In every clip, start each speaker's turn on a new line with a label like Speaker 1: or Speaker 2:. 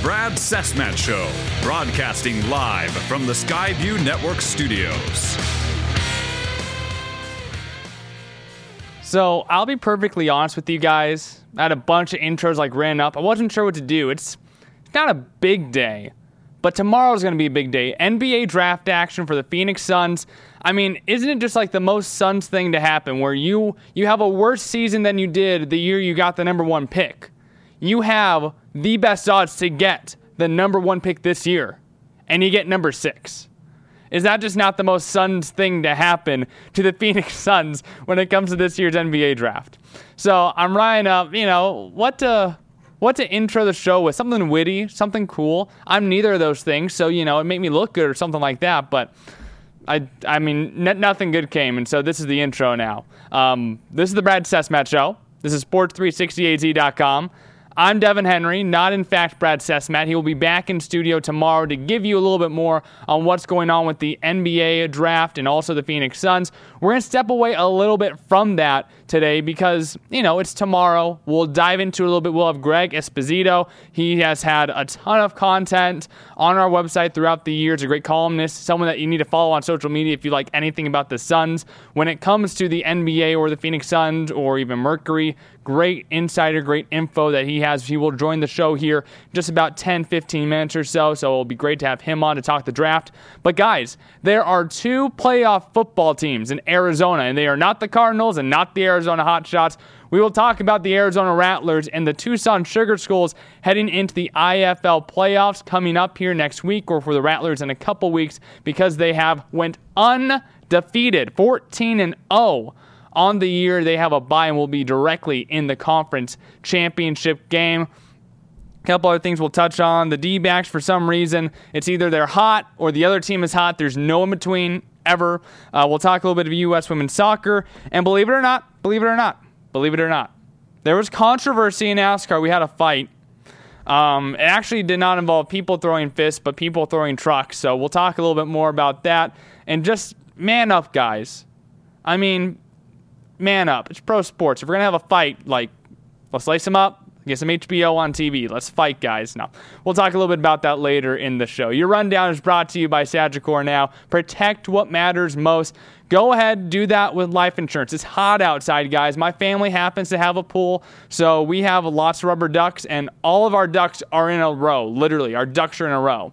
Speaker 1: Brad Cessmat Show, broadcasting live from the Skyview Network studios.
Speaker 2: So, I'll be perfectly honest with you guys. I had a bunch of intros ran up. I wasn't sure what to do. It's not a big day, but tomorrow's going to be a big day. NBA draft action for the Phoenix Suns. I mean, isn't it just the most Suns thing to happen where you have a worse season than you did the year you got the number one pick? You have the best odds to get the number one pick this year, and you get number 6. Is that just not the most Suns thing to happen to the Phoenix Suns when it comes to this year's NBA draft? So I'm writing up, what to intro the show with, something witty, something cool. I'm neither of those things, so, it made me look good or something like that, but I mean, nothing good came, and so this is the intro now. This is the Brad Cessmat Show. This is Sports360AZ.com. I'm Devin Henry, not in fact Brad Cessmat. He will be back in studio tomorrow to give you a little bit more on what's going on with the NBA draft and also the Phoenix Suns. We're going to step away a little bit from that today because, it's tomorrow. We'll dive into a little bit. We'll have Greg Esposito. He has had a ton of content on our website throughout the years. A great columnist, someone that you need to follow on social media if you like anything about the Suns. When it comes to the NBA or the Phoenix Suns or even Mercury, great insider, great info that he has. He will join the show here in just about 10-15 minutes or so it'll be great to have him on to talk the draft. But guys, there are 2 playoff football teams in Arizona, and they are not the Cardinals and not the Arizona Hotshots. We will talk about the Arizona Rattlers and the Tucson Sugar Skulls heading into the IFL playoffs coming up here next week, or for the Rattlers in a couple weeks, because they have went undefeated, 14-0. On the year, they have a bye and will be directly in the conference championship game. A couple other things we'll touch on. The D-backs, for some reason, it's either they're hot or the other team is hot. There's no in between ever. We'll talk a little bit of U.S. women's soccer. And believe it or not, there was controversy in NASCAR. We had a fight. It actually did not involve people throwing fists, but people throwing trucks. So we'll talk a little bit more about that. And just man up, guys. I mean, man up. It's pro sports. If we're going to have a fight, let's lace them up, get some HBO on TV. Let's fight, guys. No, we'll talk a little bit about that later in the show. Your rundown is brought to you by Sagicor Now. Protect what matters most. Go ahead, do that with life insurance. It's hot outside, guys. My family happens to have a pool, so we have lots of rubber ducks, and all of our ducks are in a row. Literally, our ducks are in a row.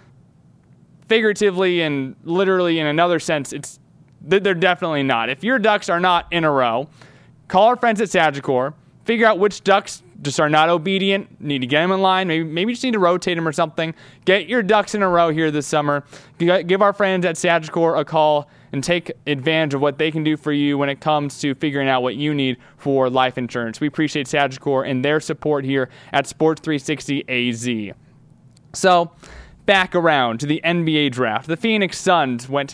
Speaker 2: Figuratively and literally in another sense, they're definitely not. If your ducks are not in a row, call our friends at Sagicor. Figure out which ducks just are not obedient. Need to get them in line. Maybe you just need to rotate them or something. Get your ducks in a row here this summer. Give our friends at Sagicor a call and take advantage of what they can do for you when it comes to figuring out what you need for life insurance. We appreciate Sagicor and their support here at Sports 360 AZ. So, back around to the NBA draft. The Phoenix Suns went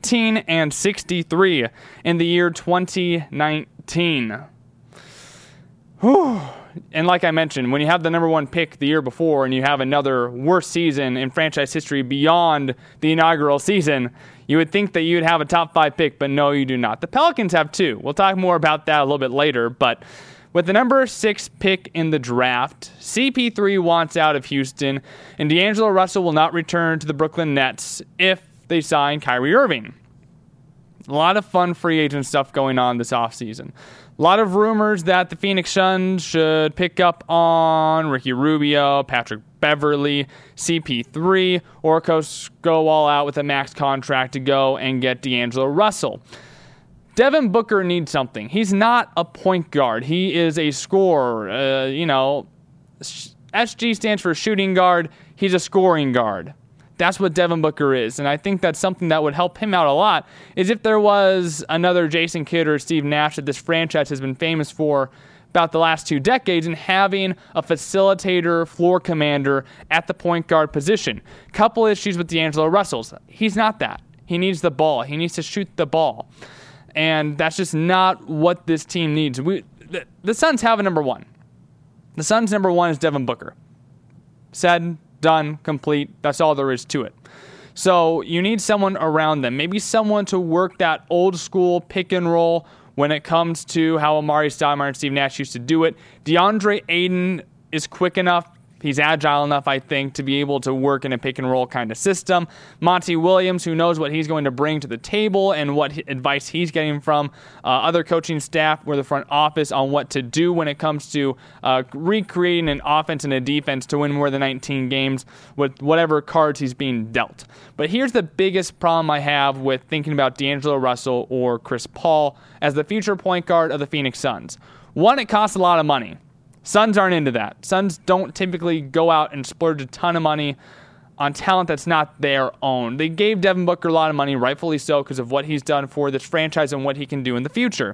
Speaker 2: 19-63 in the year 2019. Whew. And like I mentioned, when you have the number one pick the year before and you have another worst season in franchise history beyond the inaugural season, you would think that you'd have a top 5 pick, but no, you do not. The Pelicans have 2. We'll talk more about that a little bit later, but with the number 6 pick in the draft, CP3 wants out of Houston, and D'Angelo Russell will not return to the Brooklyn Nets if they sign Kyrie Irving. A lot of fun free agent stuff going on this offseason. A lot of rumors that the Phoenix Suns should pick up on Ricky Rubio, Patrick Beverly, CP3, or go all out with a max contract to go and get D'Angelo Russell. Devin Booker needs something. He's not a point guard. He is a scorer. SG stands for shooting guard. He's a scoring guard. That's what Devin Booker is, and I think that's something that would help him out a lot, is if there was another Jason Kidd or Steve Nash that this franchise has been famous for about the last 2 decades, and having a facilitator, floor commander at the point guard position. Couple issues with D'Angelo Russell. He's not that. He needs the ball. He needs to shoot the ball, and that's just not what this team needs. The Suns have a number 1. The Suns' number 1 is Devin Booker. Said, done, complete. That's all there is to it. So you need someone around them. Maybe someone to work that old school pick and roll when it comes to how Amari Stoudemire and Steve Nash used to do it. DeAndre Ayton is quick enough He's agile enough, I think, to be able to work in a pick-and-roll kind of system. Monty Williams, who knows what he's going to bring to the table and what advice he's getting from other coaching staff or the front office on what to do when it comes to recreating an offense and a defense to win more than 19 games with whatever cards he's being dealt. But here's the biggest problem I have with thinking about D'Angelo Russell or Chris Paul as the future point guard of the Phoenix Suns. One, it costs a lot of money. Suns aren't into that. Suns don't typically go out and splurge a ton of money on talent that's not their own. They gave Devin Booker a lot of money, rightfully so, because of what he's done for this franchise and what he can do in the future.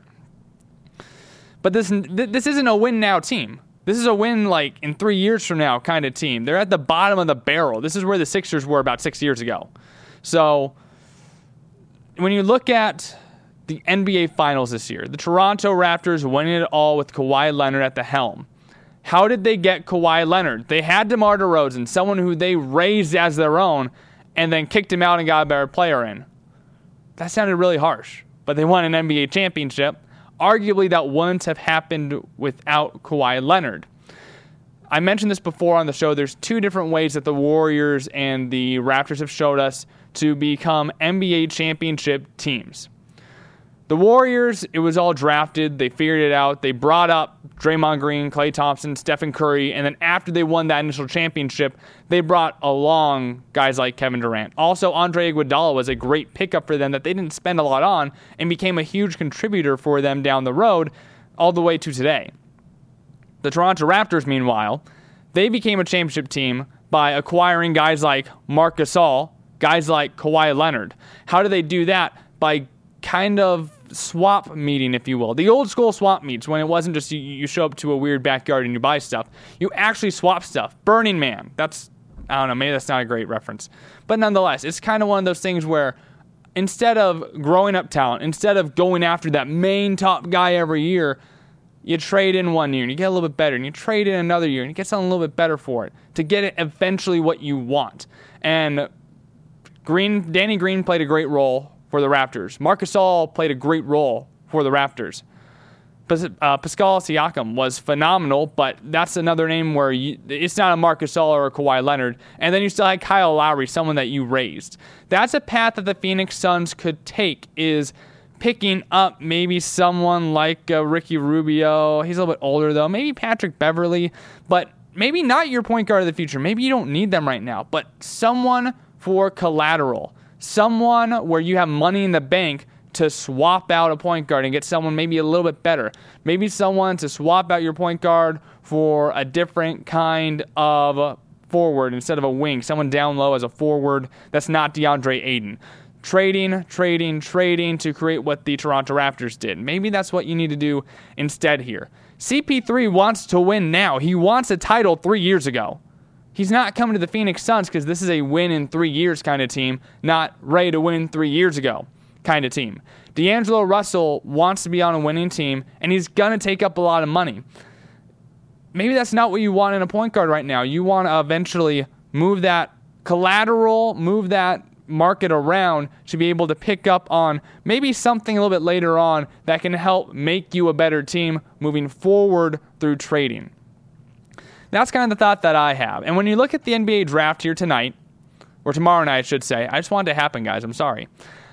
Speaker 2: But this isn't a win-now team. This is a win, like, in 3 years from now kind of team. They're at the bottom of the barrel. This is where the Sixers were about 6 years ago. So when you look at the NBA Finals this year, the Toronto Raptors winning it all with Kawhi Leonard at the helm. How did they get Kawhi Leonard? They had DeMar DeRozan, someone who they raised as their own, and then kicked him out and got a better player in. That sounded really harsh, but they won an NBA championship. Arguably, that wouldn't have happened without Kawhi Leonard. I mentioned this before on the show. There's two different ways that the Warriors and the Raptors have showed us to become NBA championship teams. The Warriors, it was all drafted. They figured it out. They brought up Draymond Green, Klay Thompson, Stephen Curry, and then after they won that initial championship, they brought along guys like Kevin Durant. Also, Andre Iguodala was a great pickup for them that they didn't spend a lot on and became a huge contributor for them down the road all the way to today. The Toronto Raptors, meanwhile, they became a championship team by acquiring guys like Marc Gasol, guys like Kawhi Leonard. How do they do that? By kind of swap meeting, if you will. The old school swap meets, when it wasn't just you show up to a weird backyard and you buy stuff. You actually swap stuff. Burning Man. I don't know, maybe that's not a great reference. But nonetheless, it's kind of one of those things where instead of growing up talent, instead of going after that main top guy every year, you trade in 1 year and you get a little bit better, and you trade in another year and you get something a little bit better for it to get it eventually what you want. And Danny Green played a great role for the Raptors. Marc Gasol played a great role for the Raptors. Pascal Siakam was phenomenal, but that's another name where it's not a Marc Gasol or a Kawhi Leonard. And then you still had Kyle Lowry, someone that you raised. That's a path that the Phoenix Suns could take, is picking up maybe someone like Ricky Rubio. He's a little bit older, though. Maybe Patrick Beverley, but maybe not your point guard of the future. Maybe you don't need them right now, but someone for collateral. Someone where you have money in the bank to swap out a point guard and get someone maybe a little bit better. Maybe someone to swap out your point guard for a different kind of forward instead of a wing. Someone down low as a forward that's not DeAndre Ayton. Trading to create what the Toronto Raptors did. Maybe that's what you need to do instead here. CP3 wants to win now. He wants a title 3 years ago. He's not coming to the Phoenix Suns because this is a win in 3 years kind of team, not ready to win 3 years ago kind of team. D'Angelo Russell wants to be on a winning team, and he's going to take up a lot of money. Maybe that's not what you want in a point guard right now. You want to eventually move that collateral, move that market around to be able to pick up on maybe something a little bit later on that can help make you a better team moving forward through trading. That's kind of the thought that I have. And when you look at the NBA draft here tonight, or tomorrow night, I should say, I just want it to happen, guys. I'm sorry.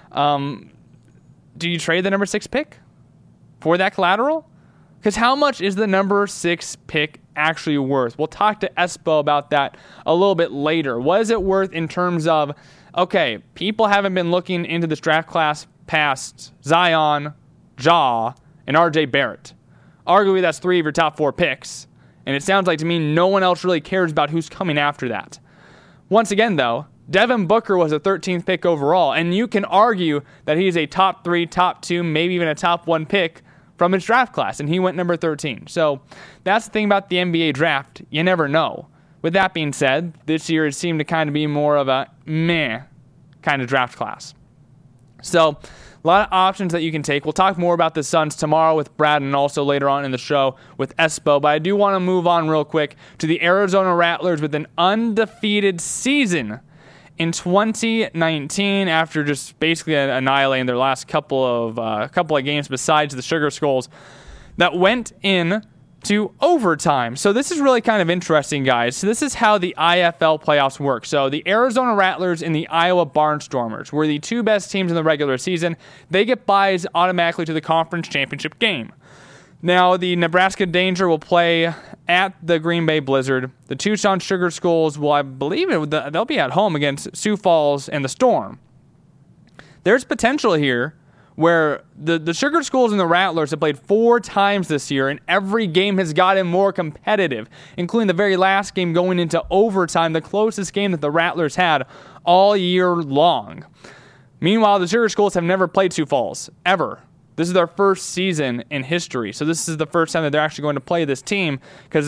Speaker 2: Do you trade the number 6 pick for that collateral? Because how much is the number 6 pick actually worth? We'll talk to Espo about that a little bit later. What is it worth in terms of, okay, people haven't been looking into this draft class past Zion, Ja, and RJ Barrett. Arguably, that's 3 of your top 4 picks. And it sounds like to me no one else really cares about who's coming after that. Once again, though, Devin Booker was a 13th pick overall, and you can argue that he's a top 3, top 2, maybe even a top 1 pick from his draft class, and he went number 13. So that's the thing about the NBA draft. You never know. With that being said, this year it seemed to kind of be more of a meh kind of draft class. So a lot of options that you can take. We'll talk more about the Suns tomorrow with Brad and also later on in the show with Espo. But I do want to move on real quick to the Arizona Rattlers with an undefeated season in 2019 after just basically annihilating their last couple of games besides the Sugar Skulls that went in to overtime. So this is really kind of interesting, guys. So this is how the IFL playoffs work. So the Arizona Rattlers and the Iowa Barnstormers were the two best teams in the regular season. They get buys automatically to the conference championship game. Now, the Nebraska Danger will play at the Green Bay Blizzard. The Tucson Sugar Skulls will, I believe, they'll be at home against Sioux Falls and the Storm. There's potential here where the Sugar Skulls and the Rattlers have played 4 times this year, and every game has gotten more competitive, including the very last game going into overtime, the closest game that the Rattlers had all year long. Meanwhile, the Sugar Skulls have never played Sioux Falls, ever. This is their first season in history, so this is the first time that they're actually going to play this team, because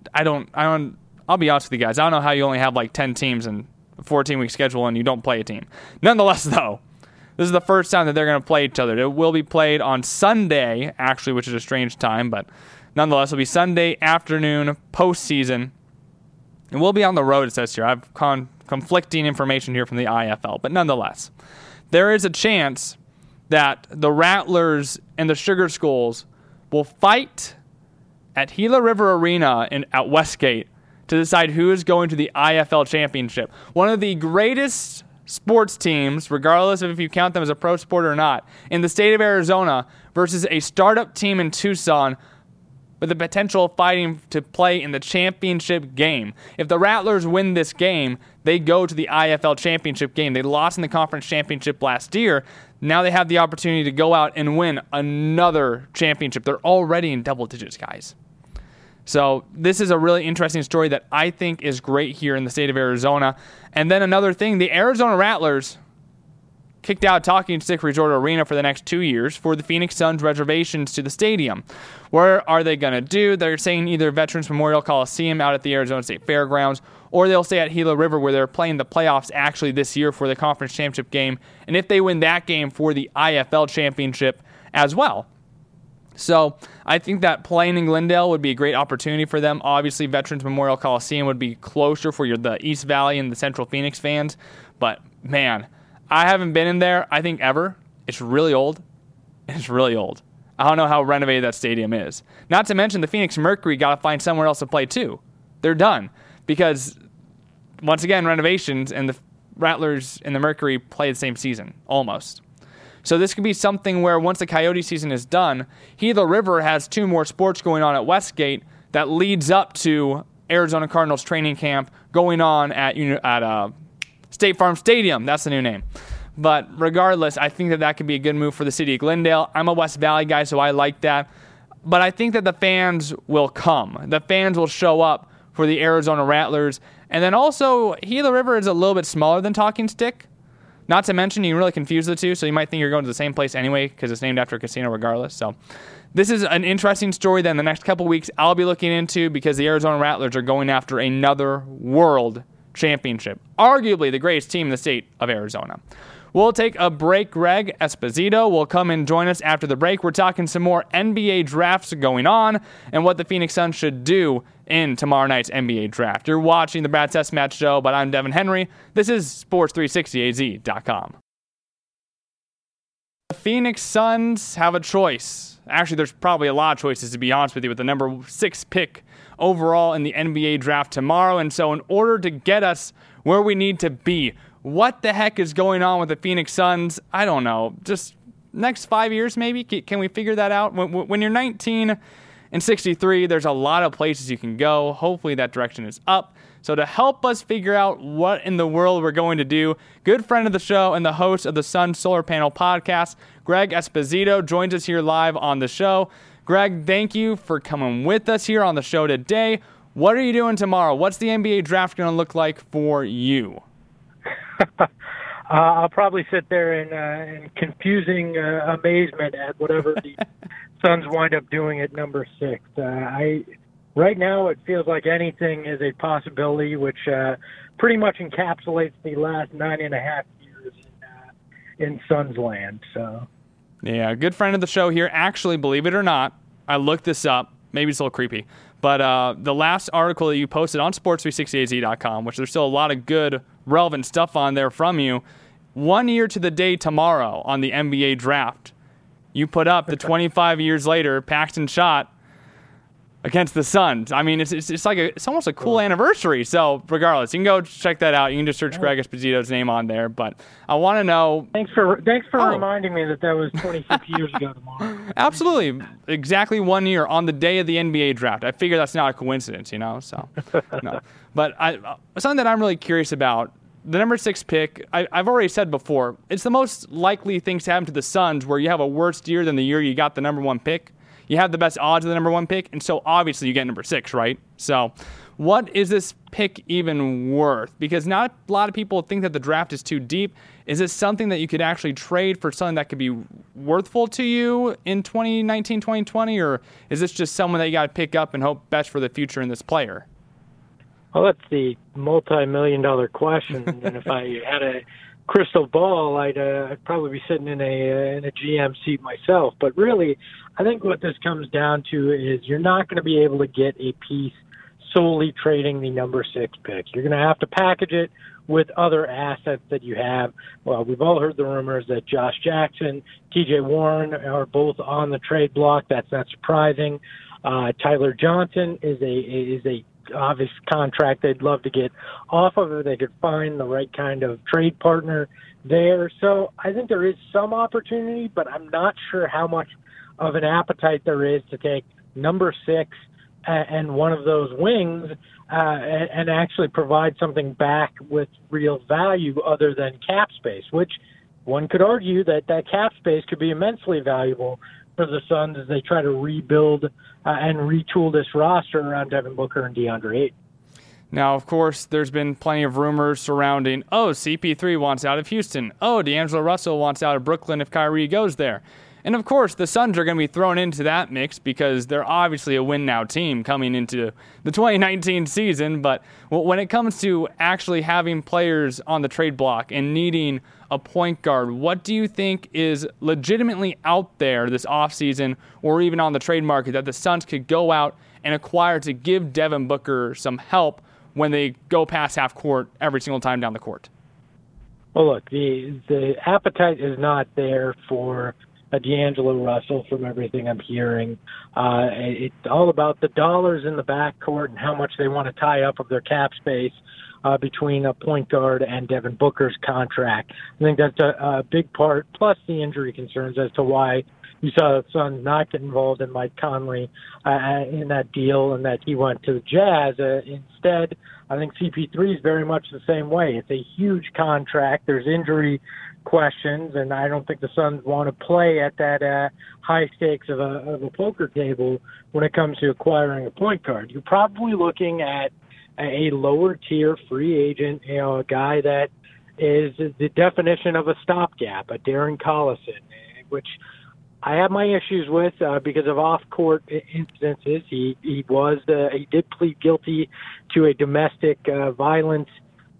Speaker 2: I'll be honest with you guys, I don't know how you only have like 10 teams in a 14-week schedule and you don't play a team. Nonetheless, though, this is the first time that they're going to play each other. It will be played on Sunday, actually, which is a strange time, but nonetheless, it'll be Sunday afternoon, postseason. And we'll be on the road, it says here. I have conflicting information here from the IFL, but nonetheless, there is a chance that the Rattlers and the Sugar Skulls will fight at Gila River Arena at Westgate to decide who is going to the IFL championship. One of the greatest sports teams, regardless of if you count them as a pro sport or not, in the state of Arizona versus a startup team in Tucson with the potential of fighting to play in the championship game. If the Rattlers win this game, they go to the IFL championship game. They lost in the conference championship last year. Now they have the opportunity to go out and win another championship. They're already in double digits, guys. So this is a really interesting story that I think is great here in the state of Arizona. And then another thing, the Arizona Rattlers kicked out Talking Stick Resort Arena for the next 2 years for the Phoenix Suns reservations to the stadium. Where are they going to do? They're saying either Veterans Memorial Coliseum out at the Arizona State Fairgrounds, or they'll stay at Gila River where they're playing the playoffs actually this year for the conference championship game. And if they win that game, for the IFL championship as well. So I think that playing in Glendale would be a great opportunity for them. Obviously, Veterans Memorial Coliseum would be closer for the East Valley and the Central Phoenix fans. But, man, I haven't been in there, I think, ever. It's really old. It's really old. I don't know how renovated that stadium is. Not to mention the Phoenix Mercury got to find somewhere else to play, too. They're done. Because, once again, renovations, and the Rattlers and the Mercury play the same season, almost. So this could be something where once the Coyote season is done, Gila River has 2 more sports going on at Westgate that leads up to Arizona Cardinals training camp going on at State Farm Stadium. That's the new name. But regardless, I think that could be a good move for the city of Glendale. I'm a West Valley guy, so I like that. But I think that the fans will come. The fans will show up for the Arizona Rattlers. And then also, Gila River is a little bit smaller than Talking Stick. Not to mention, you can really confuse the two, so you might think you're going to the same place anyway because it's named after a casino regardless. So this is an interesting story that in the next couple weeks I'll be looking into because the Arizona Rattlers are going after another world championship. Arguably the greatest team in the state of Arizona. We'll take a break. Greg Esposito will come and join us after the break. We're talking some more NBA drafts going on and what the Phoenix Suns should do in tomorrow night's NBA draft. You're watching the Brad Sesmatch Show, but I'm Devin Henry. This is Sports360AZ.com. The Phoenix Suns have a choice. Actually, there's probably a lot of choices, to be honest with you, with the number 6 pick overall in the NBA draft tomorrow. And so in order to get us where we need to be, what the heck is going on with the Phoenix Suns? I don't know. Just next 5 years, maybe? Can we figure that out? When you're 19 and 63, there's a lot of places you can go. Hopefully that direction is up. So to help us figure out what in the world we're going to do, good friend of the show and the host of the Sun Solar Panel podcast, Greg Esposito, joins us here live on the show. Greg, thank you for coming with us here on the show today. What are you doing tomorrow? What's the NBA draft going to look like for you?
Speaker 3: I'll probably sit there in confusing amazement at whatever the Suns wind up doing at number 6. Right now, it feels like anything is a possibility, which pretty much encapsulates the last 9.5 years in Suns land. So,
Speaker 2: yeah, good friend of the show here. Actually, believe it or not, I looked this up. Maybe it's a little creepy. But the last article that you posted on Sports360AZ.com, which there's still a lot of good, relevant stuff on there from you, 1 year to the day tomorrow on the NBA draft, you put up the 25 years later Paxton shot against the Suns. I mean, it's almost a cool anniversary. So regardless, you can go check that out. You can just search Greg Esposito's name on there. But I want to know.
Speaker 3: Thanks for reminding me that was 26 years ago tomorrow.
Speaker 2: Absolutely, exactly 1 year on the day of the NBA draft. I figure that's not a coincidence, So no. But something that I'm really curious about. The number 6 pick, I've already said before, it's the most likely things to happen to the Suns where you have a worse year than the year you got the number 1 pick. You have the best odds of the number 1 pick, and so obviously you get number 6, right? So what is this pick even worth? Because not a lot of people think that the draft is too deep. Is this something that you could actually trade for something that could be worthful to you in 2019, 2020, or is this just someone that you got to pick up and hope best for the future in this player?
Speaker 3: Well, that's the multi-million-dollar question. And if I had a crystal ball, I'd probably be sitting in a GM seat myself. But really, I think what this comes down to is you're not going to be able to get a piece solely trading the number 6 pick. You're going to have to package it with other assets that you have. Well, we've all heard the rumors that Josh Jackson, TJ Warren are both on the trade block. That's not surprising. Tyler Johnson is a obvious contract they'd love to get off of if they could find the right kind of trade partner there. So I think there is some opportunity, but I'm not sure how much of an appetite there is to take number 6 and one of those wings and actually provide something back with real value other than cap space, which one could argue that cap space could be immensely valuable for the Suns as they try to rebuild and retool this roster around Devin Booker and DeAndre Ayton.
Speaker 2: Now, of course, there's been plenty of rumors surrounding, CP3 wants out of Houston. D'Angelo Russell wants out of Brooklyn if Kyrie goes there. And, of course, the Suns are going to be thrown into that mix because they're obviously a win-now team coming into the 2019 season. But when it comes to actually having players on the trade block and needing a point guard, what do you think is legitimately out there this offseason or even on the trade market that the Suns could go out and acquire to give Devin Booker some help when they go past half court every single time down the court?
Speaker 3: Well, look, the appetite is not there for a D'Angelo Russell from everything I'm hearing. It's all about the dollars in the backcourt and how much they want to tie up of their cap space between a point guard and Devin Booker's contract. I think that's a big part, plus the injury concerns as to why you saw the Suns not get involved in Mike Conley in that deal and that he went to the Jazz. Instead, I think CP3 is very much the same way. It's a huge contract. There's injury questions, and I don't think the Suns want to play at that high stakes of a poker table when it comes to acquiring a point guard. You're probably looking at a lower tier free agent, a guy that is the definition of a stopgap, a Darren Collison, which I have my issues with because of off-court incidences. He did plead guilty to a domestic violence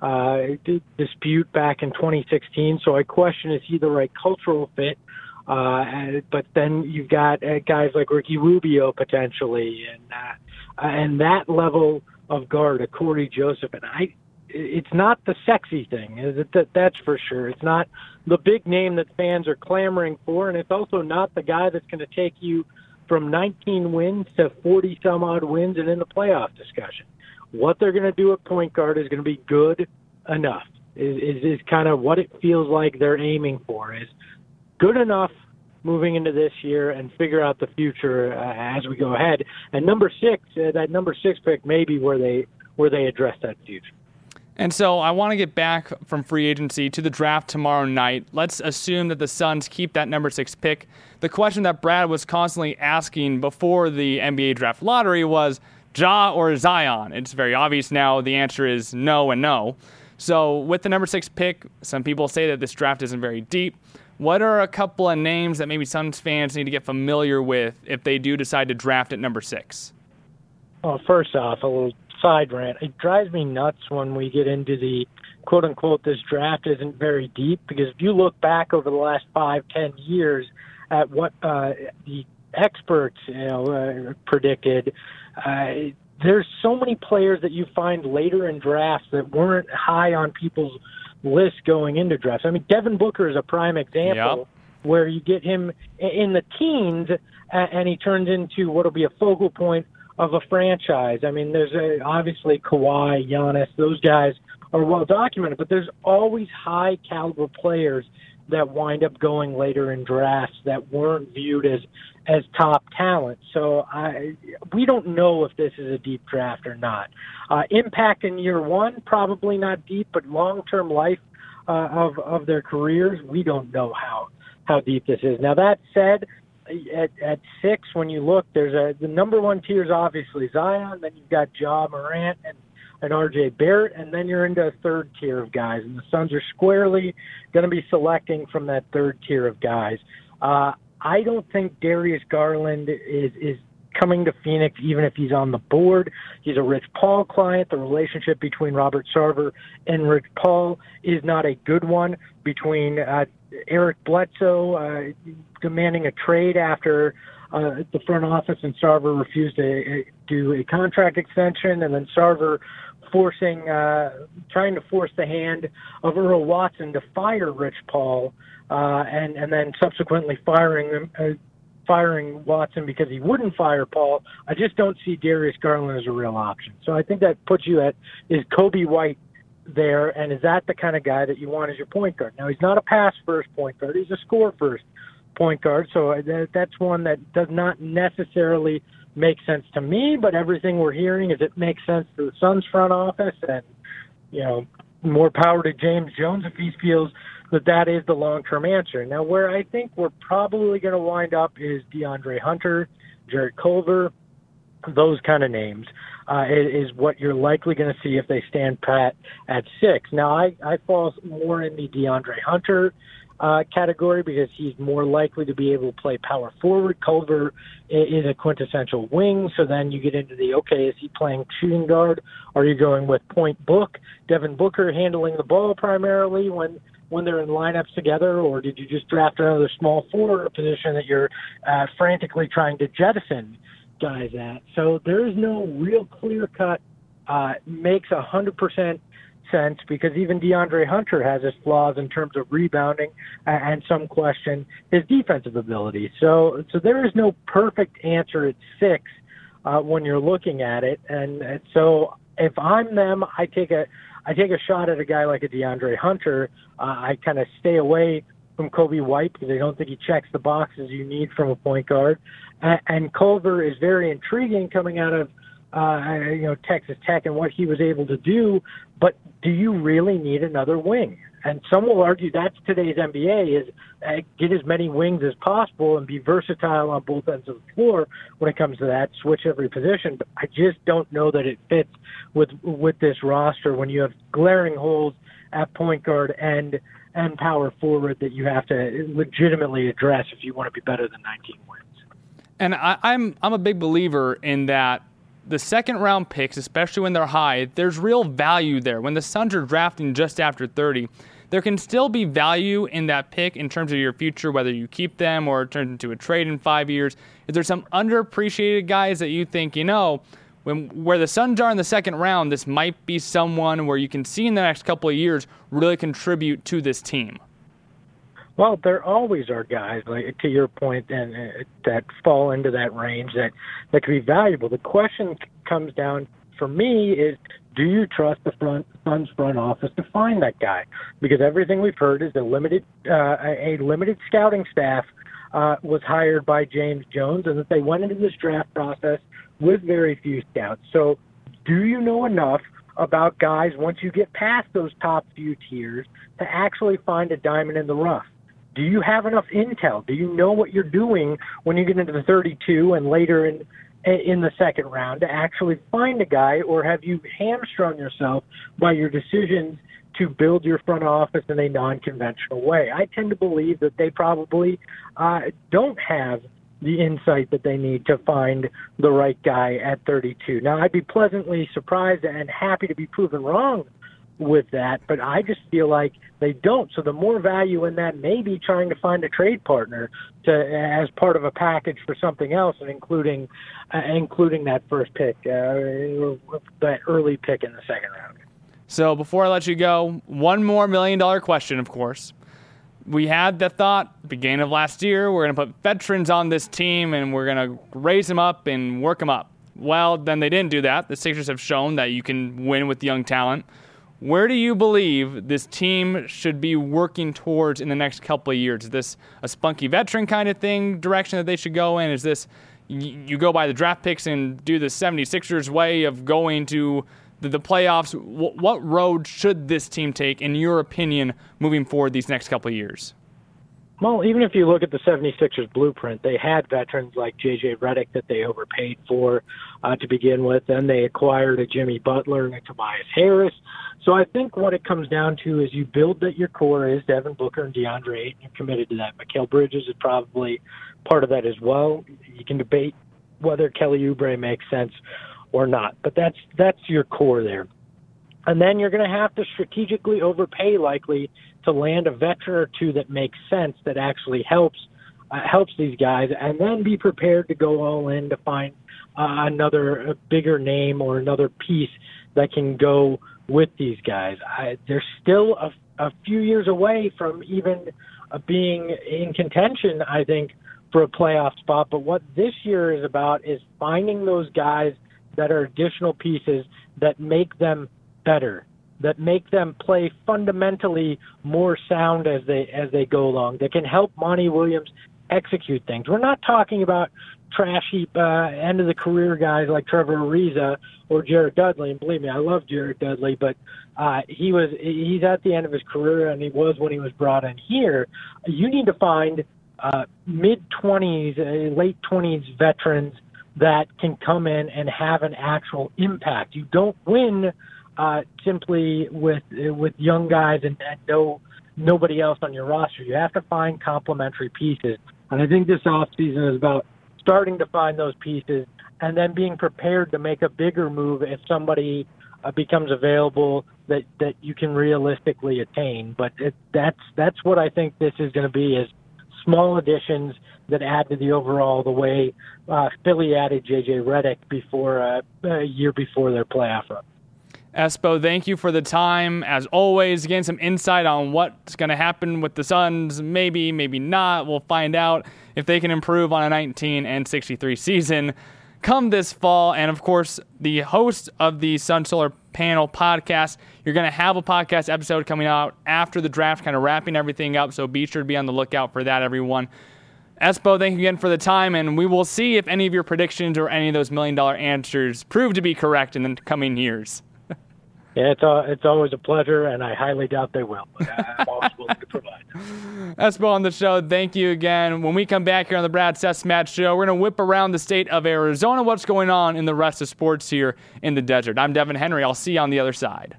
Speaker 3: dispute back in 2016. So I question, is he the right cultural fit? But then you've got guys like Ricky Rubio potentially, and that level of guard, a Corey Joseph, and it's not the sexy thing, that's for sure. It's not the big name that fans are clamoring for, and it's also not the guy that's going to take you from 19 wins to 40-some-odd wins and in the playoff discussion. What they're going to do at point guard is going to be good enough, is kind of what it feels like they're aiming for, is good enough moving into this year and figure out the future as we go ahead. And number 6, that number 6 pick may be where they address that future.
Speaker 2: And so I want to get back from free agency to the draft tomorrow night. Let's assume that the Suns keep that number 6 pick. The question that Brad was constantly asking before the NBA draft lottery was Ja or Zion. It's very obvious now the answer is no and no. So with the number 6 pick, some people say that this draft isn't very deep. What are a couple of names that maybe Suns fans need to get familiar with if they do decide to draft at number 6?
Speaker 3: Well, first off, a little side rant. It drives me nuts when we get into the quote-unquote this draft isn't very deep, because if you look back over the last 5-10 years at what the experts predicted, there's so many players that you find later in drafts that weren't high on people's list going into drafts. I mean, Devin Booker is a prime example where you get him in the teens and he turns into what will be a focal point of a franchise. I mean, there's obviously Kawhi, Giannis, those guys are well documented, but there's always high caliber players that wind up going later in drafts that weren't viewed as top talent. So we don't know if this is a deep draft or not. Impact in year one, probably not deep, but long-term life of their careers, we don't know how deep this is. Now, that said, at 6, when you look, there's the number one tier is obviously Zion, then you've got Ja Morant and R.J. Barrett, and then you're into a third tier of guys, and the Suns are squarely going to be selecting from that third tier of guys. I don't think Darius Garland is coming to Phoenix, even if he's on the board. He's a Rich Paul client. The relationship between Robert Sarver and Rich Paul is not a good one. Between Eric Bledsoe demanding a trade after the front office and Sarver refused to do a contract extension, and then Sarver trying to force the hand of Earl Watson to fire Rich Paul, and then subsequently firing Watson because he wouldn't fire Paul. I just don't see Darius Garland as a real option. So I think that puts you is Kobe White there, and is that the kind of guy that you want as your point guard? Now, he's not a pass-first point guard. He's a score-first point guard, so that's one that does not necessarily make sense to me, but everything we're hearing is it makes sense to the Suns front office, and, more power to James Jones if he feels that is the long-term answer. Now, where I think we're probably going to wind up is DeAndre Hunter, Jarrett Culver, those kind of names is what you're likely going to see if they stand pat at 6. Now, I fall more in the DeAndre Hunter category because he's more likely to be able to play power forward. Culver is a quintessential wing, so then you get into is he playing shooting guard? Are you going with point book? Devin Booker handling the ball primarily when they're in lineups together, or did you just draft another small forward position that you're frantically trying to jettison guys at? So there is no real clear-cut makes 100% sense, because even DeAndre Hunter has his flaws in terms of rebounding and some question his defensive ability. So there is no perfect answer at 6 when you're looking at it. And so if I'm them, I take a shot at a guy like a DeAndre Hunter. I kind of stay away from Kobe White because I don't think he checks the boxes you need from a point guard. And Culver is very intriguing coming out of Texas Tech and what he was able to do, but do you really need another wing? And some will argue that's today's NBA, is get as many wings as possible and be versatile on both ends of the floor when it comes to that, switch every position. But I just don't know that it fits with this roster when you have glaring holes at point guard and power forward that you have to legitimately address if you want to be better than 19 wins.
Speaker 2: And I'm a big believer in that. The second-round picks, especially when they're high, there's real value there. When the Suns are drafting just after 30, there can still be value in that pick in terms of your future, whether you keep them or it turns into a trade in 5 years. If there's some underappreciated guys that you think, where the Suns are in the second round, this might be someone where you can see in the next couple of years really contribute to this team.
Speaker 3: Well, there always are guys, like to your point, and that fall into that range that could be valuable. The question comes down for me is, do you trust the Suns front office to find that guy? Because everything we've heard is a limited scouting staff was hired by James Jones, and that they went into this draft process with very few scouts. So, do you know enough about guys once you get past those top few tiers to actually find a diamond in the rough? Do you have enough intel? Do you know what you're doing when you get into the 32 and later in the second round to actually find a guy, or have you hamstrung yourself by your decisions to build your front office in a non-conventional way? I tend to believe that they probably don't have the insight that they need to find the right guy at 32. Now, I'd be pleasantly surprised and happy to be proven wrong with that, but I just feel like they don't. So the more value in that may be trying to find a trade partner as part of a package for something else, and including that first pick, that early pick in the second round.
Speaker 2: So before I let you go, one more $1 million question, of course. We had the thought, beginning of last year, we're going to put veterans on this team and we're going to raise them up and work them up. Well, then they didn't do that. The Sixers have shown that you can win with young talent. Where do you believe this team should be working towards in the next couple of years? Is this a spunky veteran kind of thing, direction that they should go in? Is this you go by the draft picks and do the 76ers way of going to the playoffs? What road should this team take, in your opinion, moving forward these next couple of years?
Speaker 3: Well, even if you look at the 76ers blueprint, they had veterans like J.J. Redick that they overpaid for to begin with. Then they acquired a Jimmy Butler and a Tobias Harris. So I think what it comes down to is you build that your core is Devin Booker and DeAndre Ayton. You're committed to that. Mikal Bridges is probably part of that as well. You can debate whether Kelly Oubre makes sense or not, but that's your core there. And then you're going to have to strategically overpay likely to land a veteran or two that makes sense, that actually helps these guys, and then be prepared to go all in to find another bigger name or another piece that can go with these guys. They're still a few years away from even being in contention, I think, for a playoff spot. But what this year is about is finding those guys that are additional pieces that make them better, that make them play fundamentally more sound as they go along, that can help Monty Williams execute things. We're not talking about trash heap end of the career guys like Trevor Ariza or Jared Dudley. And believe me, I love Jared Dudley, but he's at the end of his career, and he was when he was brought in here. You need to find mid-20s, late 20s veterans that can come in and have an actual impact. You don't win simply with young guys and nobody else on your roster. You have to find complementary pieces. And I think this offseason is about starting to find those pieces and then being prepared to make a bigger move if somebody becomes available that you can realistically attain. But that's what I think this is going to be, is small additions that add to the overall, the way Philly added J.J. Redick a year before their playoff run.
Speaker 2: Espo, thank you for the time. As always, again, some insight on what's going to happen with the Suns. Maybe, maybe not. We'll find out if they can improve on a 19-63 season come this fall. And, of course, the host of the Sun Solar Panel podcast, you're going to have a podcast episode coming out after the draft, kind of wrapping everything up. So be sure to be on the lookout for that, everyone. Espo, thank you again for the time, and we will see if any of your predictions or any of those $1 million answers prove to be correct in the coming years.
Speaker 3: Yeah, it's always a pleasure, and I highly doubt they will. But I'm always willing to provide.
Speaker 2: Espo on the show, thank you again. When we come back here on the Brad Sesmat Show, we're going to whip around the state of Arizona, what's going on in the rest of sports here in the desert. I'm Devin Henry. I'll see you on the other side.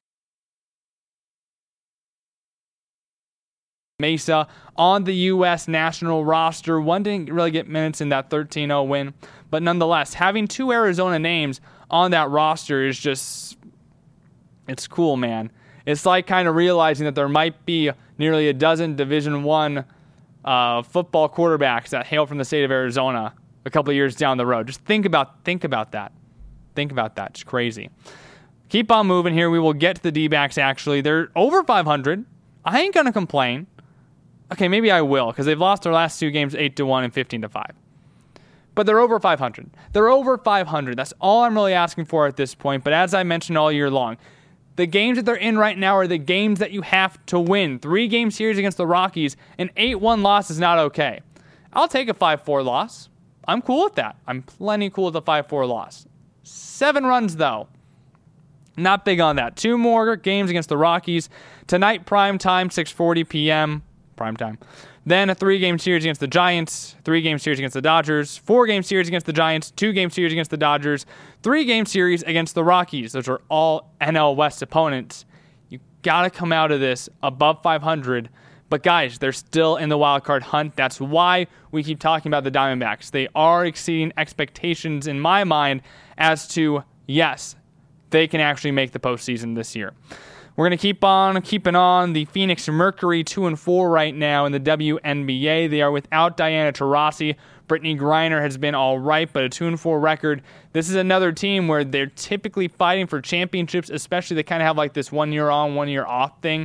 Speaker 2: Mesa on the U.S. national roster. One didn't really get minutes in that 13-0 win, but nonetheless, having two Arizona names on that roster is just... it's cool, man. It's like kind of realizing that there might be nearly a dozen Division I football quarterbacks that hail from the state of Arizona a couple of years down the road. Just think about that. Think about that. It's crazy. Keep on moving here. We will get to the D-backs, actually. They're over 500. I ain't going to complain. Okay, maybe I will, because they've lost their last two games 8-1 and 15-5. But they're over 500. They're over 500. That's all I'm really asking for at this point. But as I mentioned all year long, the games that they're in right now are the games that you have to win. 3-game series against the Rockies, an 8-1 loss is not okay. I'll take a 5-4 loss. I'm cool with that. I'm plenty cool with a 5-4 loss. 7 runs, though. Not big on that. 2 more games against the Rockies. Tonight, prime time, 6:40 p.m. Prime time. Then a 3-game series against the Giants, 3-game series against the Dodgers, 4-game series against the Giants, 2-game series against the Dodgers, 3-game series against the Rockies. Those are all NL West opponents. You got to come out of this above 500. But guys, they're still in the wild card hunt. That's why we keep talking about the Diamondbacks. They are exceeding expectations in my mind as to, yes, they can actually make the postseason this year. We're going to keep on keeping on. The Phoenix Mercury 2-4 right now in the WNBA. They are without Diana Taurasi. Brittany Griner has been all right, but a 2-4 record. This is another team where they're typically fighting for championships, especially they kind of have like this 1 year on, 1 year off thing,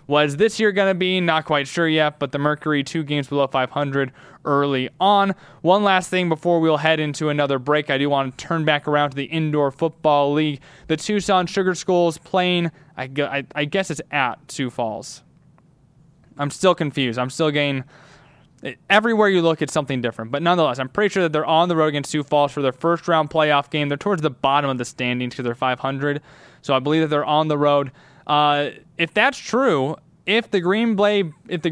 Speaker 2: was this year going to be? Not quite sure yet, but the Mercury 2 games below 500 early on. One last thing before we'll head into another break. I do want to turn back around to the Indoor Football League. The Tucson Sugar Skulls playing, I guess it's at Sioux Falls. I'm still confused. I'm still getting... Everywhere you look, it's something different. But nonetheless, I'm pretty sure that they're on the road against Sioux Falls for their first round playoff game. They're towards the bottom of the standings because they're 500. So I believe that they're on the road. If that's true, if the Green Bay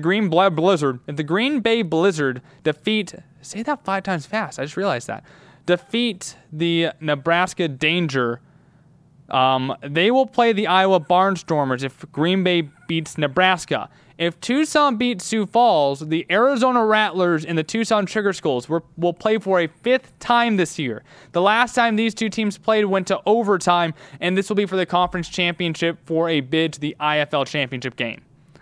Speaker 2: Blizzard defeat, say that 5 times fast. I just realized that. Defeat the Nebraska Danger, they will play the Iowa Barnstormers if Green Bay beats Nebraska. If Tucson beats Sioux Falls, the Arizona Rattlers and the Tucson Sugar Skulls will play for a 5th time this year. The last time these two teams played went to overtime, and this will be for the conference championship for a bid to the IFL championship game.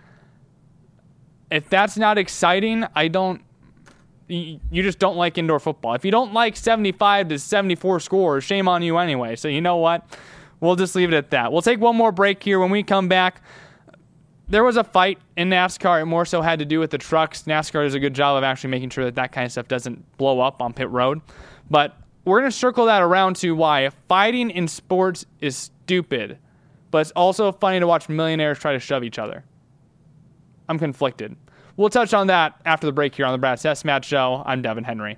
Speaker 2: If that's not exciting, you just don't like indoor football. If you don't like 75 to 74 scores, shame on you anyway. So you know what? We'll just leave it at that. We'll take one more break here. When we come back, there was a fight in NASCAR. It more so had to do with the trucks. NASCAR does a good job of actually making sure that kind of stuff doesn't blow up on pit road. But we're going to circle that around to why fighting in sports is stupid, but it's also funny to watch millionaires try to shove each other. I'm conflicted. We'll touch on that after the break here on the Brad Sesmat Show. I'm Devin Henry.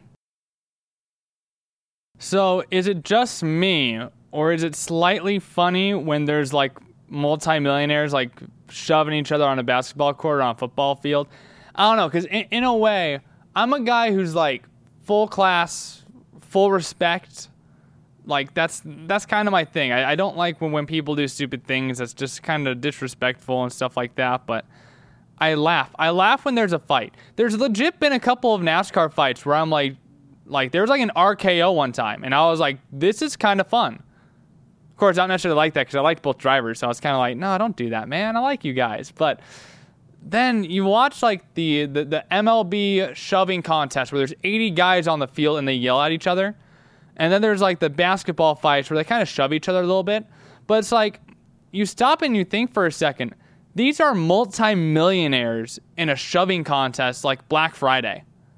Speaker 2: So is it just me, or is it slightly funny when there's like multimillionaires like shoving each other on a basketball court or on a football field? I don't know, because in a way, I'm a guy who's like full class, full respect. Like that's kind of my thing. I don't like when people do stupid things. That's just kind of disrespectful and stuff like that. But I laugh. I laugh when there's a fight. There's legit been a couple of NASCAR fights where I'm like there was like an RKO one time, and I was like, this is kind of fun. Of course, I don't necessarily like that because I like both drivers, so I was kind of like, no, don't do that, man. I like you guys. But then you watch like the MLB shoving contest where there's 80 guys on the field and they yell at each other. And then there's like the basketball fights where they kind of shove each other a little bit. But it's like, you stop and you think for a second, these are multi-millionaires in a shoving contest like Black Friday.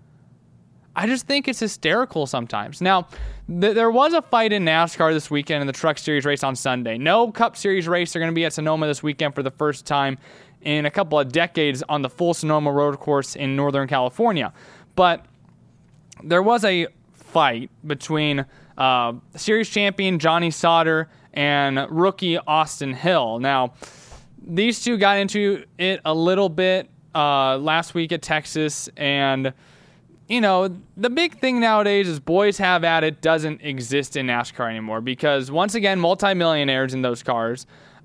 Speaker 2: I just think it's hysterical sometimes. Now, there was a fight in NASCAR this weekend in the Truck Series race on Sunday. No Cup Series race. They're going to be at Sonoma this weekend for the first time in a couple of decades on the full Sonoma road course in Northern California. But there was a fight between series champion Johnny Sauter and rookie Austin Hill. Now, these two got into it a little bit last week at Texas, and you know, the big thing nowadays is boys have at it doesn't exist in NASCAR anymore because, once again, multimillionaires in those cars.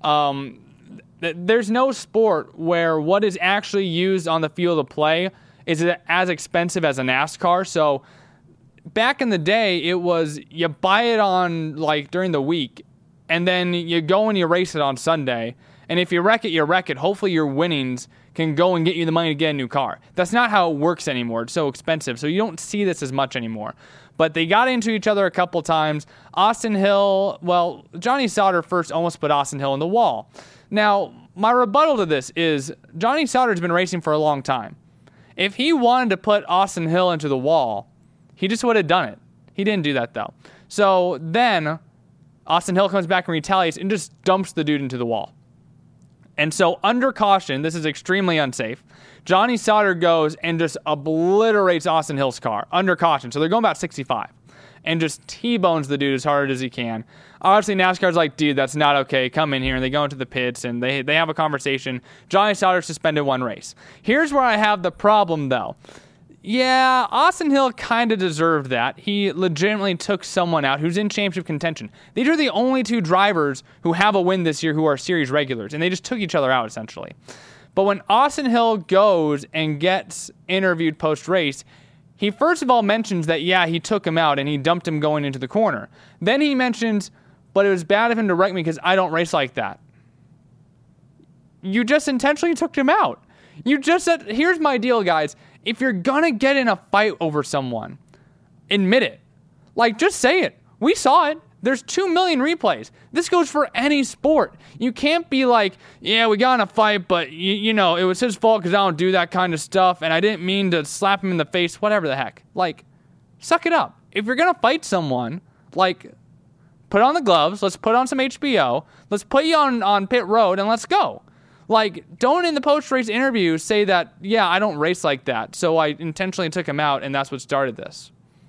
Speaker 2: There's no sport where what is actually used on the field of play is as expensive as a NASCAR. So back in the day, it was you buy it on like during the week, and then you go and you race it on Sunday. And if you wreck it, you wreck it. Hopefully your winnings can go and get you the money to get a new car. That's not how it works anymore. It's so expensive. So you don't see this as much anymore. But they got into each other a couple times. Austin Hill, well, Johnny Sauter first almost put Austin Hill in the wall. Now, my rebuttal to this is Johnny Sauter's been racing for a long time. If he wanted to put Austin Hill into the wall, he just would have done it. He didn't do that, though. So then Austin Hill comes back and retaliates and just dumps the dude into the wall. And so under caution, this is extremely unsafe, Johnny Sauter goes and just obliterates Austin Hill's car under caution. So they're going about 65 and just T-bones the dude as hard as he can. Obviously, NASCAR's like, dude, that's not okay. Come in here. And they go into the pits and they have a conversation. Johnny Sauter suspended one race. Here's where I have the problem, though. Yeah, Austin Hill kind of deserved that. He legitimately took someone out who's in championship contention. These are the only two drivers who have a win this year who are series regulars, and they just took each other out, essentially. But when Austin Hill goes and gets interviewed post-race, he first of all mentions that, yeah, he took him out and he dumped him going into the corner. Then he mentions, but it was bad of him to wreck me because I don't race like that. You just intentionally took him out. You just said, here's my deal, guys. If you're going to get in a fight over someone, admit it. Like, just say it. We saw it. There's 2 million replays. This goes for any sport. You can't be like, yeah, we got in a fight, but, you know, it was his fault because I don't do that kind of stuff, and I didn't mean to slap him in the face, whatever the heck. Like, suck it up. If you're going to fight someone, like, put on the gloves, let's put on some HBO, let's put you on pit road, and let's go. Like, don't in the post-race interview say that, yeah, I don't race like that, so I intentionally took him out, and that's what started this.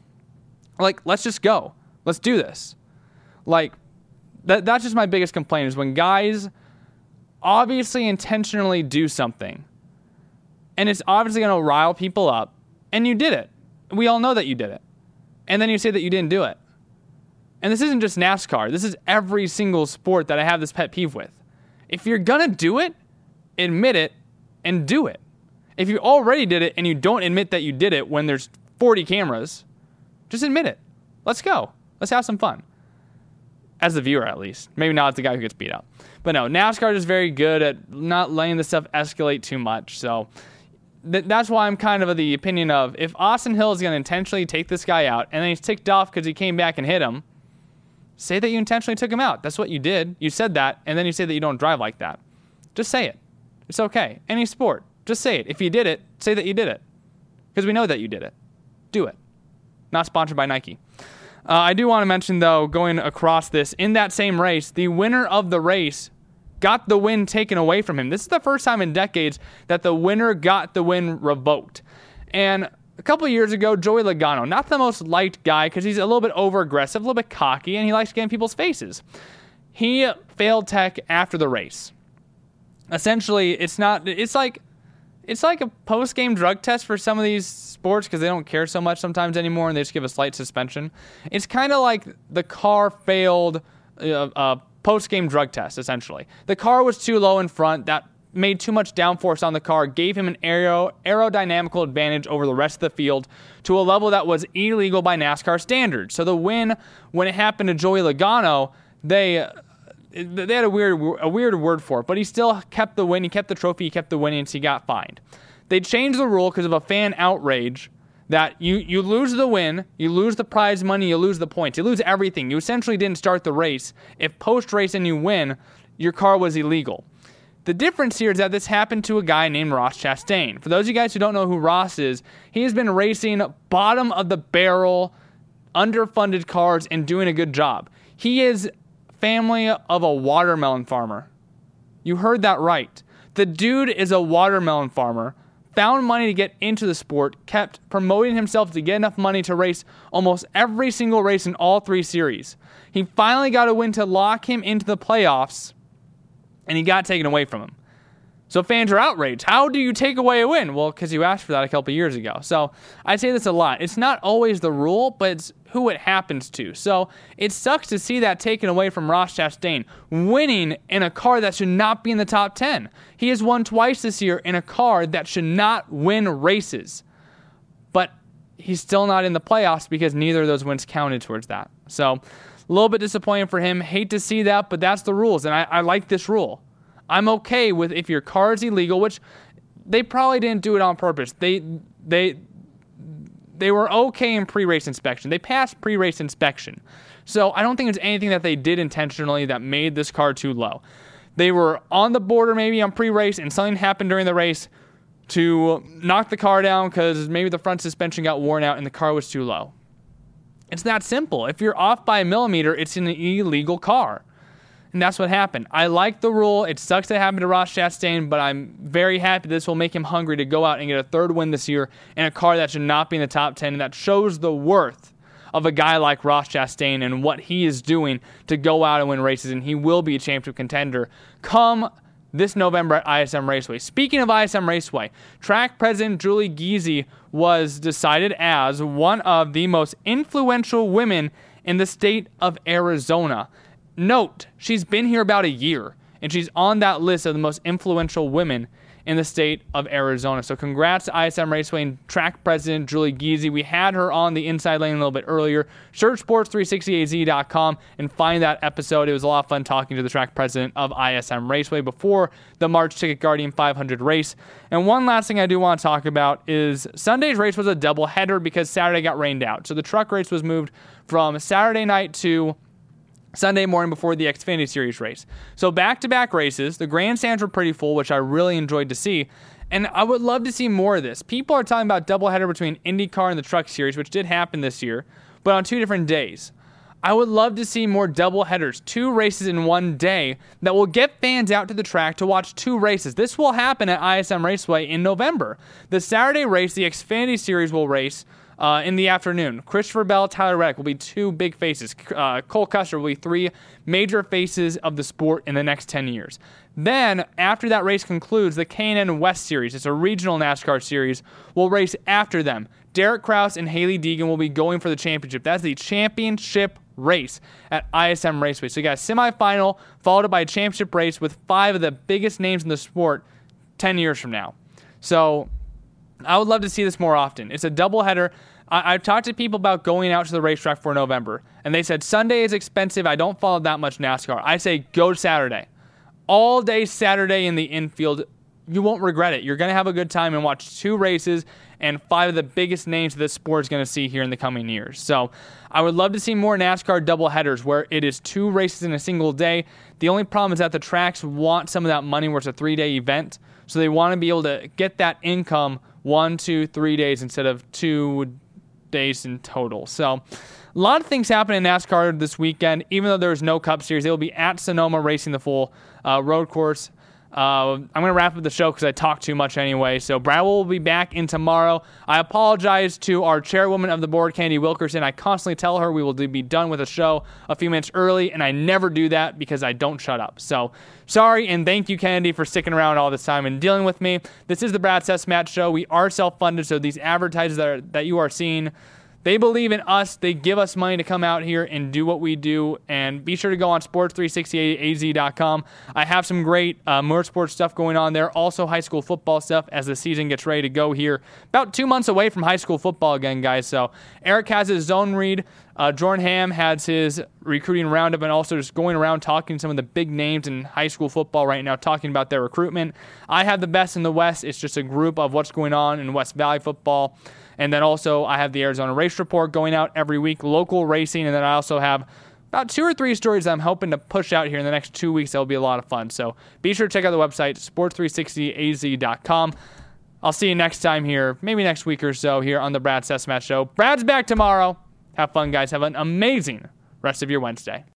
Speaker 2: Like, let's just go. Let's do this. Like, that's just my biggest complaint is when guys obviously intentionally do something, and it's obviously going to rile people up, and you did it. We all know that you did it. And then you say that you didn't do it. And this isn't just NASCAR. This is every single sport that I have this pet peeve with. If you're going to do it, admit it and do it. If you already did it and you don't admit that you did it when there's 40 cameras, just admit it. Let's go. Let's have some fun. As the viewer, at least. Maybe not as the guy who gets beat up. But no, NASCAR is very good at not letting this stuff escalate too much. So that's why I'm kind of the opinion of if Austin Hill is going to intentionally take this guy out and then he's ticked off because he came back and hit him, say that you intentionally took him out. That's what you did. You said that, and then you say that you don't drive like that. Just say it. It's okay. Any sport. Just say it. If you did it, say that you did it. Because we know that you did it. Do it. Not sponsored by Nike. I do want to mention, though, going across this, in that same race, the winner of the race got the win taken away from him. This is the first time in decades that the winner got the win revoked. And a couple of years ago, Joey Logano, not the most liked guy because he's a little bit over-aggressive, a little bit cocky, and he likes to get in people's faces. He failed tech after the race. Essentially, it's like a post-game drug test for some of these sports because they don't care so much sometimes anymore and they just give a slight suspension. It's kind of like the car failed post-game drug test, essentially. The car was too low in front. That made too much downforce on the car, gave him an aerodynamical advantage over the rest of the field to a level that was illegal by NASCAR standards. So the win, when it happened to Joey Logano, they had a weird word for it, but he still kept the win. He kept the trophy. He kept the winnings. He got fined. They changed the rule because of a fan outrage that you lose the win, you lose the prize money, you lose the points, you lose everything. You essentially didn't start the race. If post-race and you win, your car was illegal. The difference here is that this happened to a guy named Ross Chastain. For those of you guys who don't know who Ross is, he has been racing bottom of the barrel, underfunded cars and doing a good job. He is family of a watermelon farmer. You heard that right. The dude is a watermelon farmer, found money to get into the sport, kept promoting himself to get enough money to race almost every single race in all 3 series. He finally got a win to lock him into the playoffs, and he got taken away from him. So fans are outraged. How do you take away a win? Well, because you asked for that a couple years ago. So I say this a lot. It's not always the rule, but it's who it happens to. So it sucks to see that taken away from Ross Chastain, winning in a car that should not be in the top 10. He has won twice this year in a car that should not win races. But he's still not in the playoffs because neither of those wins counted towards that. So a little bit disappointing for him. Hate to see that, but that's the rules, and I like this rule. I'm okay with if your car is illegal, which they probably didn't do it on purpose. They were okay in pre-race inspection. They passed pre-race inspection. So I don't think it's anything that they did intentionally that made this car too low. They were on the border maybe on pre-race and something happened during the race to knock the car down because maybe the front suspension got worn out and the car was too low. It's that simple. If you're off by a millimeter, it's an illegal car. And that's what happened. I like the rule. It sucks that it happened to Ross Chastain, but I'm very happy this will make him hungry to go out and get a 3rd win this year in a car that should not be in the top 10. And that shows the worth of a guy like Ross Chastain and what he is doing to go out and win races. And he will be a championship contender come this November at ISM Raceway. Speaking of ISM Raceway, track president Julie Giese was decided as one of the most influential women in the state of Arizona. Note, she's been here about a year, and she's on that list of the most influential women in the state of Arizona. So congrats to ISM Raceway and track president Julie Giese. We had her on the Inside Lane a little bit earlier. Search sports360az.com and find that episode. It was a lot of fun talking to the track president of ISM Raceway before the March Ticket Guardian 500 race. And one last thing I do want to talk about is Sunday's race was a doubleheader because Saturday got rained out. So the truck race was moved from Saturday night to Sunday morning before the Xfinity Series race. So back-to-back races. The grandstands were pretty full, which I really enjoyed to see. And I would love to see more of this. People are talking about doubleheader between IndyCar and the Truck Series, which did happen this year, but on 2 different days. I would love to see more doubleheaders, 2 races in one day that will get fans out to the track to watch 2 races. This will happen at ISM Raceway in November. The Saturday race, the Xfinity Series will race in the afternoon. Christopher Bell, Tyler Reddick will be 2 big faces. Cole Custer will be 3 major faces of the sport in the next 10 years. Then, after that race concludes, the K&N West Series, it's a regional NASCAR series, will race after them. Derek Kraus and Haley Deegan will be going for the championship. That's the championship race at ISM Raceway. So you got a semifinal followed by a championship race with 5 of the biggest names in the sport 10 years from now. So I would love to see this more often. It's a doubleheader. I've talked to people about going out to the racetrack for November, and they said Sunday is expensive. I don't follow that much NASCAR. I say go Saturday. All day Saturday in the infield. You won't regret it. You're going to have a good time and watch 2 races and 5 of the biggest names this sport is going to see here in the coming years. So I would love to see more NASCAR doubleheaders where it is 2 races in a single day. The only problem is that the tracks want some of that money where it's a 3-day event. So they want to be able to get that income 1, 2, 3 days instead of 2 days in total. So a lot of things happen in NASCAR this weekend. Even though there's no Cup Series, they will be at Sonoma racing the full road course. I'm going to wrap up the show because I talked too much anyway. So Brad will be back in tomorrow. I apologize to our chairwoman of the board, Candy Wilkerson. I constantly tell her we will be done with the show a few minutes early, and I never do that because I don't shut up. So sorry, and thank you, Candy, for sticking around all this time and dealing with me. This is the Brad Sesmat Show. We are self-funded, so these advertisers that you are seeing, they believe in us. They give us money to come out here and do what we do. And be sure to go on sports360az.com. I have some great motorsports stuff going on there. Also high school football stuff as the season gets ready to go here. About 2 months away from high school football again, guys. So Eric has his zone read. Jordan Ham has his recruiting roundup and also just going around talking to some of the big names in high school football right now, talking about their recruitment. I have the best in the West. It's just a group of what's going on in West Valley football. And then also I have the Arizona Race Report going out every week, local racing, and then I also have about 2 or 3 stories that I'm hoping to push out here in the next 2 weeks. That'll be a lot of fun. So be sure to check out the website, sports360az.com. I'll see you next time here, maybe next week or so here on the Brad Sesmat Show. Brad's back tomorrow. Have fun, guys. Have an amazing rest of your Wednesday.